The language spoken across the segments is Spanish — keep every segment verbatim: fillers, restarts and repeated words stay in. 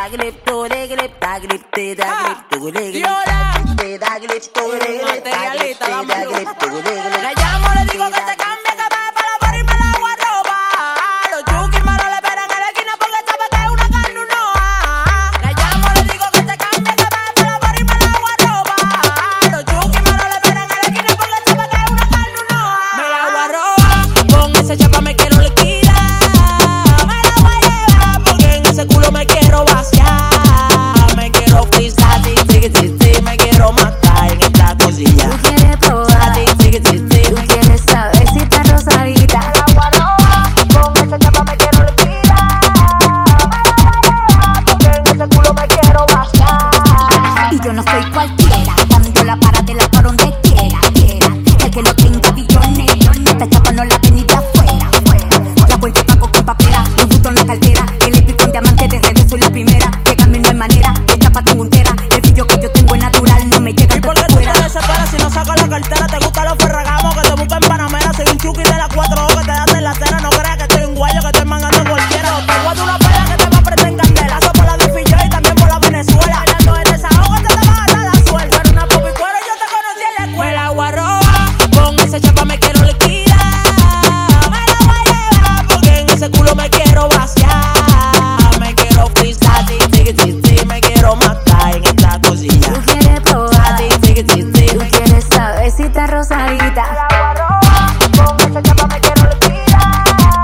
Materialista, la llamo, le digo que se cambie, que va para la barra y me la agua roba. Los chukis malos le esperan en la esquina porque sabe que es una carnunoa. La llamo, le digo que se cambie, que va para la barra y me la agua roba. Los chukis malos le esperan en la esquina porque sabe que es una carnunoa. Me la agua roba, con ese chapa me quiero liquidar. Me la voy a llevar porque en ese culo me quiero vaciar. Me quiero frisar, sí, sí, sí, sí, me quiero matar en esta cosilla. Tú quieres probar, Sí, sí, sí, sí. tú quieres saber si está rosadita. Me la agua roba, con ese chapa me quiero liquidar. Me la voy a llevar porque en ese culo me quiero vaciar. Y yo no soy cualquiera, cuando la para te la por donde quiera, quiera. El que lo tenga billones, esta chapa no la ve ni de afuera. La vuelta pago con papera, los gustos en la cartera. El épico en diamante de redes soy la primera. Llegame no hay manera, el chapa tengo entera. El brillo que yo tengo es natural, no me llega ¿Y por qué tú te desesperas si no sacas la cartera? Te gustan los ferragamos que te buscan en Panamera. Soy un chuki de las cuatro O que te das en la cena. No creas que estoy un guayo que estoy mangando cualquiera. Te voy a dar una pela que te va a prender en candela. Eso por la de Fillo y también por la Venezuela. Hablando de desahogo te te va a dar la suelta. Era una popi cuero y yo te conocí en la escuela. Me la agua roba, con ese chapa me quiero liquidar. Me la voy a llevar porque en ese culo me quiero vaciar. Me quiero frisar, sí, sí, sí, sí, me quiero matar en esta cosilla. Tú quieres probar, Sí, sí, sí, sí. tú quieres saber si está rosadita. Con ese chapa me quiero liquidar.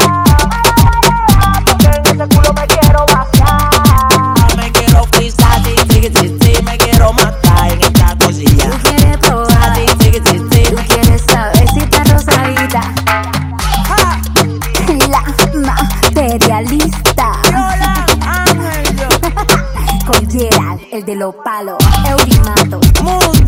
Porque en ese culo me quiero vaciar. Me quiero frisar, sí, sí, sí, sí. Me quiero matar en esta cosilla. Tú quieres probar, Sí, sí, sí, sí. tú quieres saber si está rosadita. Ja, La materialista. Yola, Ángel, yo. Con Gerald, el de los palos. Eurimato. Mundo.